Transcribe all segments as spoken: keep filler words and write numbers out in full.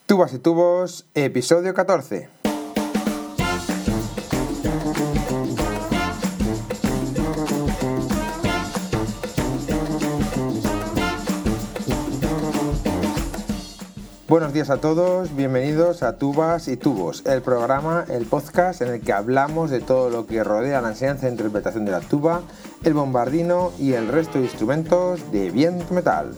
Tubas y tubos, episodio catorce. Buenos días a todos, bienvenidos a Tubas y Tubos, el programa, el podcast en el que hablamos de todo lo que rodea la enseñanza e interpretación de la tuba, el bombardino y el resto de instrumentos de viento metal.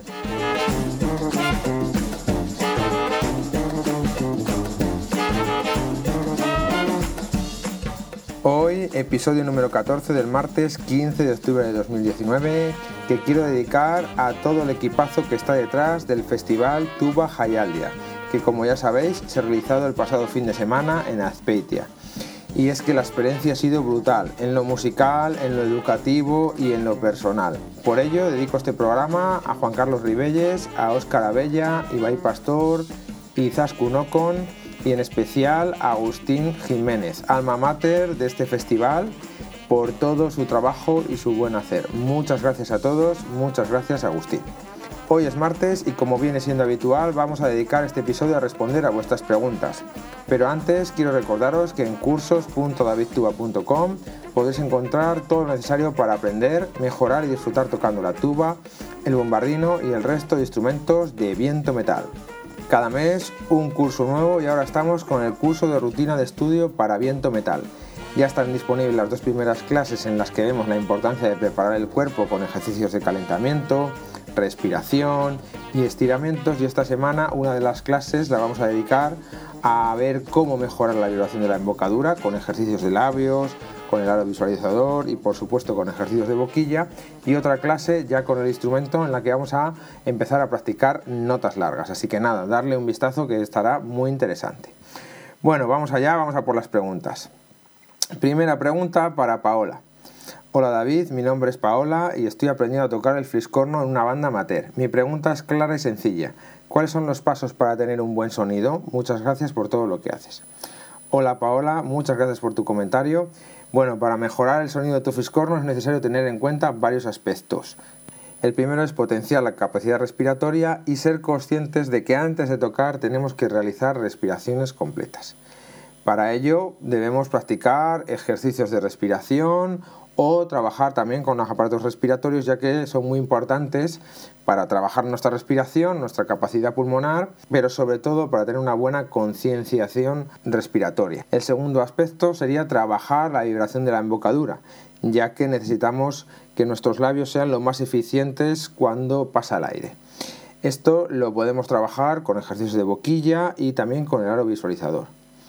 Hoy, episodio número catorce del martes quince de octubre de dos mil diecinueve, que quiero dedicar a todo el equipazo que está detrás del festival Tuba Jaialdia, que como ya sabéis se ha realizado el pasado fin de semana en Azpeitia. Y es que la experiencia ha sido brutal, en lo musical, en lo educativo y en lo personal. Por ello dedico este programa a Juan Carlos Ribelles, a Óscar Abella, Ibai Pastor, Izaskun Okon, y en especial a Agustín Jiménez, alma mater de este festival, por todo su trabajo y su buen hacer. Muchas gracias a todos, muchas gracias Agustín. Hoy es martes y como viene siendo habitual vamos a dedicar este episodio a responder a vuestras preguntas. Pero antes quiero recordaros que en cursos punto david tuba punto com podéis encontrar todo lo necesario para aprender, mejorar y disfrutar tocando la tuba, el bombardino y el resto de instrumentos de viento metal. Cada mes un curso nuevo y ahora estamos con el curso de rutina de estudio para viento metal. Ya están disponibles las dos primeras clases en las que vemos la importancia de preparar el cuerpo con ejercicios de calentamiento, respiración y estiramientos, y esta semana una de las clases la vamos a dedicar a ver cómo mejorar la vibración de la embocadura con ejercicios de labios, con el aro visualizador y por supuesto con ejercicios de boquilla, y otra clase ya con el instrumento en la que vamos a empezar a practicar notas largas. Así que nada, darle un vistazo que estará muy interesante. Bueno, vamos allá, vamos a por las preguntas. Primera pregunta para Paola. Hola David, mi nombre es Paola y estoy aprendiendo a tocar el fliscorno en una banda amateur. Mi pregunta es clara y sencilla. ¿Cuáles son los pasos para tener un buen sonido? Muchas gracias por todo lo que haces. Hola Paola, muchas gracias por tu comentario. Bueno, para mejorar el sonido de tu fliscorno es necesario tener en cuenta varios aspectos. El primero es potenciar la capacidad respiratoria y ser conscientes de que antes de tocar tenemos que realizar respiraciones completas. Para ello debemos practicar ejercicios de respiración o trabajar también con los aparatos respiratorios, ya que son muy importantes para trabajar nuestra respiración, nuestra capacidad pulmonar, pero sobre todo para tener una buena concienciación respiratoria. El segundo aspecto sería trabajar la vibración de la embocadura, ya que necesitamos que nuestros labios sean lo más eficientes cuando pasa el aire. Esto lo podemos trabajar con ejercicios de boquilla y también con el aro visualizador.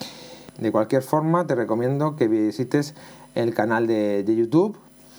De cualquier forma, te recomiendo que visites el canal de, de YouTube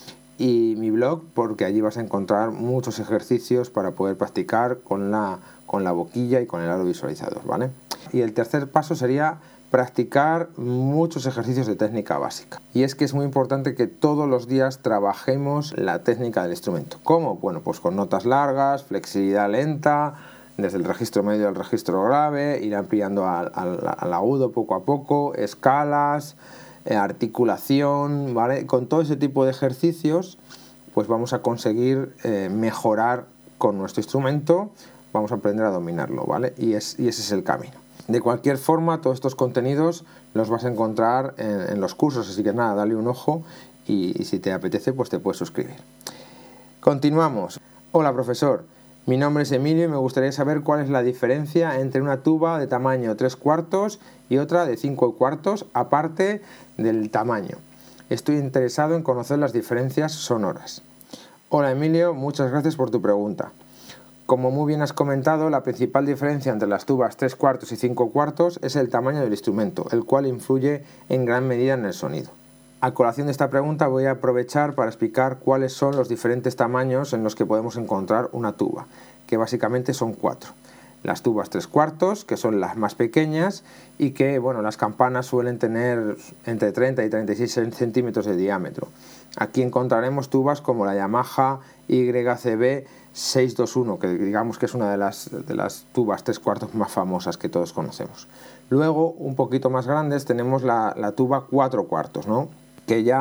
y mi blog, porque allí vas a encontrar muchos ejercicios para poder practicar con la, con la boquilla y con el aro visualizador, ¿vale? Y el tercer paso sería practicar muchos ejercicios de técnica básica. Y es que es muy importante que todos los días trabajemos la técnica del instrumento. ¿Cómo? Bueno, pues con notas largas, flexibilidad lenta, desde el registro medio al registro grave, ir ampliando al, al, al agudo poco a poco, escalas, eh, articulación, ¿vale? Con todo ese tipo de ejercicios pues vamos a conseguir eh, mejorar con nuestro instrumento, vamos a aprender a dominarlo, ¿vale? Y, es, y ese es el camino. De cualquier forma, todos estos contenidos los vas a encontrar en, en los cursos, así que nada, dale un ojo y, y si te apetece pues te puedes suscribir. Continuamos. Hola profesor. Mi nombre es Emilio y me gustaría saber cuál es la diferencia entre una tuba de tamaño tres cuartos y otra de cinco cuartos, aparte del tamaño. Estoy interesado en conocer las diferencias sonoras. Hola Emilio, muchas gracias por tu pregunta. Como muy bien has comentado, la principal diferencia entre las tubas tres cuartos y cinco cuartos es el tamaño del instrumento, el cual influye en gran medida en el sonido. A colación de esta pregunta voy a aprovechar para explicar cuáles son los diferentes tamaños en los que podemos encontrar una tuba, que básicamente son cuatro. Las tubas tres cuartos, que son las más pequeñas y que, bueno, las campanas suelen tener entre treinta y treinta y seis centímetros de diámetro. Aquí encontraremos tubas como la Yamaha Y C B seiscientos veintiuno, que digamos que es una de las, de las tubas tres cuartos más famosas que todos conocemos. Luego, un poquito más grandes, tenemos la, la tuba cuatro cuartos, ¿no? Que ya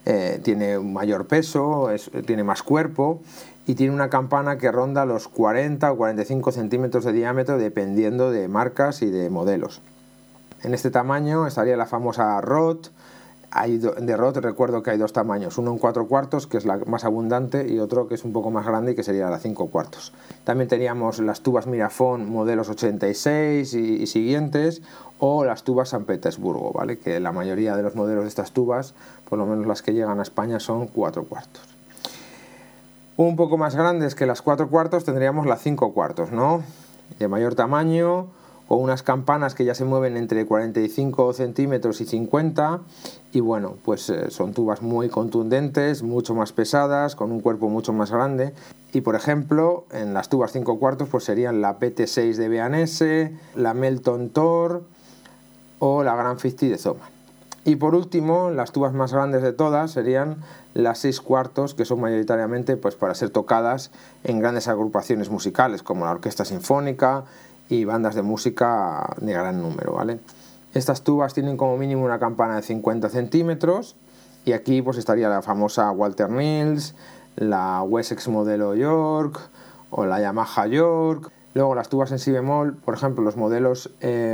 eh, tiene un mayor peso, es, tiene más cuerpo y tiene una campana que ronda los cuarenta o cuarenta y cinco centímetros de diámetro dependiendo de marcas y de modelos. En este tamaño estaría la famosa Rode. Hay de Rode recuerdo que hay dos tamaños, uno en cuatro cuartos, que es la más abundante, y otro que es un poco más grande y que sería la cinco cuartos. También teníamos las tubas Mirafón modelos ochenta y seis y, y siguientes, o las tubas San Petersburgo, ¿vale? Que la mayoría de los modelos de estas tubas, por lo menos las que llegan a España, son cuatro cuartos. Un poco más grandes que las cuatro cuartos tendríamos las cinco cuartos, ¿no? De mayor tamaño, con unas campanas que ya se mueven entre cuarenta y cinco centímetros y cincuenta, y bueno, pues eh, son tubas muy contundentes, mucho más pesadas, con un cuerpo mucho más grande. Y por ejemplo, en las tubas cinco cuartos pues serían la P T seis de B and S, la Melton Thor o la Grand cincuenta de Zoman. Y por último, las tubas más grandes de todas serían las seis cuartos, que son mayoritariamente pues para ser tocadas en grandes agrupaciones musicales como la Orquesta Sinfónica y bandas de música de gran número, ¿vale? Estas tubas tienen como mínimo una campana de cincuenta centímetros, y aquí pues estaría la famosa Walter Mills, la Wessex modelo York o la Yamaha York. Luego las tubas en si bemol, por ejemplo los modelos eh,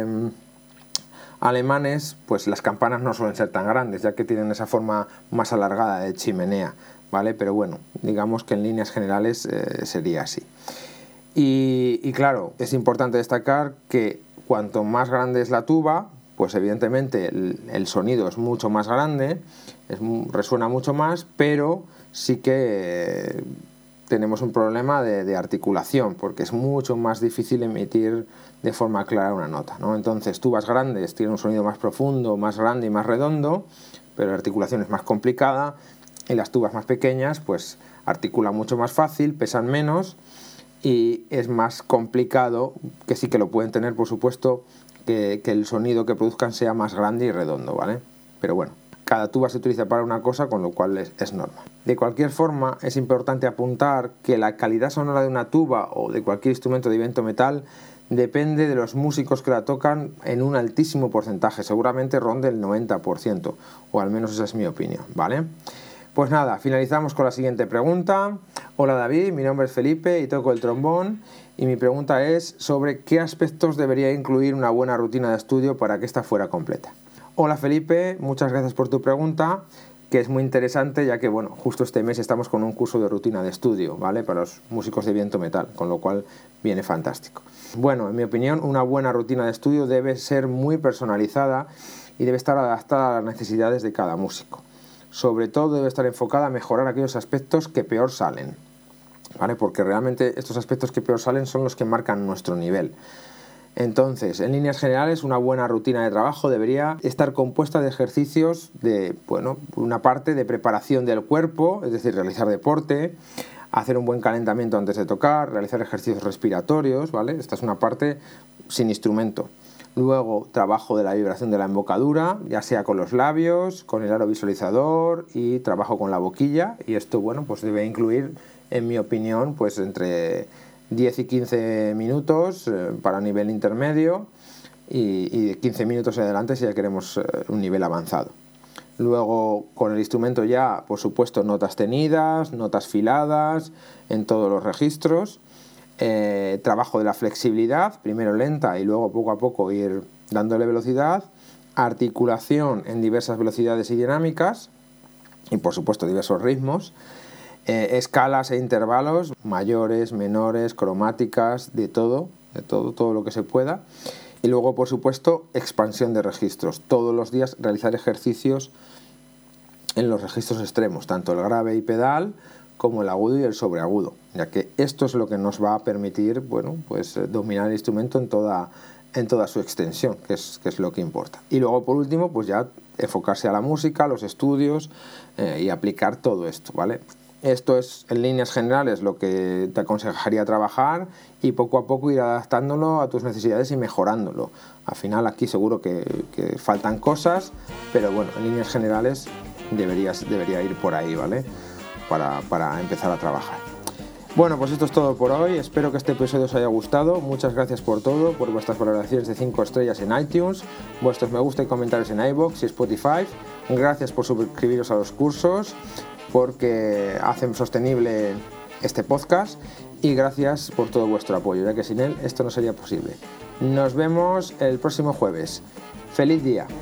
alemanes, pues las campanas no suelen ser tan grandes, ya que tienen esa forma más alargada de chimenea, ¿vale? Pero bueno, digamos que en líneas generales eh, sería así. Y, y claro, es importante destacar que cuanto más grande es la tuba, pues evidentemente el, el sonido es mucho más grande, es, resuena mucho más, pero sí que eh, tenemos un problema de, de articulación, porque es mucho más difícil emitir de forma clara una nota, ¿no? Entonces, tubas grandes tienen un sonido más profundo, más grande y más redondo, pero la articulación es más complicada, y las tubas más pequeñas pues articulan mucho más fácil, pesan menos, y es más complicado, que sí que lo pueden tener por supuesto, que, que el sonido que produzcan sea más grande y redondo, ¿vale? Pero bueno, cada tuba se utiliza para una cosa, con lo cual es, es normal. De cualquier forma, es importante apuntar que la calidad sonora de una tuba o de cualquier instrumento de viento metal depende de los músicos que la tocan en un altísimo porcentaje, seguramente ronde el noventa por ciento, o al menos esa es mi opinión, ¿vale? Pues nada, finalizamos con la siguiente pregunta. Hola David, mi nombre es Felipe y toco el trombón, y mi pregunta es sobre qué aspectos debería incluir una buena rutina de estudio para que ésta fuera completa. Hola Felipe, muchas gracias por tu pregunta, que es muy interesante, ya que bueno, justo este mes estamos con un curso de rutina de estudio, ¿vale? Para los músicos de viento metal, con lo cual viene fantástico. Bueno, en mi opinión, una buena rutina de estudio debe ser muy personalizada y debe estar adaptada a las necesidades de cada músico. Sobre todo debe estar enfocada a mejorar aquellos aspectos que peor salen, ¿vale? Porque realmente estos aspectos que peor salen son los que marcan nuestro nivel. Entonces, en líneas generales, una buena rutina de trabajo debería estar compuesta de ejercicios de, bueno, una parte de preparación del cuerpo, es decir, realizar deporte, hacer un buen calentamiento antes de tocar, realizar ejercicios respiratorios, ¿vale? Esta es una parte sin instrumento. Luego, trabajo de la vibración de la embocadura, ya sea con los labios, con el aro visualizador, y trabajo con la boquilla, y esto, bueno, pues debe incluir, en mi opinión, pues entre diez y quince minutos eh, para nivel intermedio, y, y de quince minutos en adelante si ya queremos eh, un nivel avanzado. Luego, con el instrumento ya, por supuesto, notas tenidas, notas filadas en todos los registros. Eh, trabajo de la flexibilidad, primero lenta y luego poco a poco ir dándole velocidad, articulación en diversas velocidades y dinámicas, y por supuesto diversos ritmos, eh, escalas e intervalos, mayores, menores, cromáticas, de todo, de todo, todo lo que se pueda, y luego por supuesto expansión de registros, todos los días realizar ejercicios en los registros extremos, tanto el grave y pedal, como el agudo y el sobreagudo, ya que esto es lo que nos va a permitir, bueno, pues dominar el instrumento en toda, en toda su extensión, que es, que es lo que importa. Y luego, por último, pues ya enfocarse a la música, a los estudios eh, y aplicar todo esto, ¿vale? Esto es, en líneas generales, lo que te aconsejaría trabajar, y poco a poco ir adaptándolo a tus necesidades y mejorándolo. Al final aquí seguro que, que faltan cosas, pero bueno, en líneas generales deberías, debería ir por ahí, ¿vale? Para, para empezar a trabajar. Bueno, pues esto es todo por hoy. Espero que este episodio os haya gustado. Muchas gracias por todo, por vuestras valoraciones de cinco estrellas en iTunes, vuestros me gusta y comentarios en iVoox y Spotify. Gracias por suscribiros a los cursos, porque hacen sostenible este podcast. Y gracias por todo vuestro apoyo, ya que sin él esto no sería posible. Nos vemos el próximo jueves. ¡Feliz día!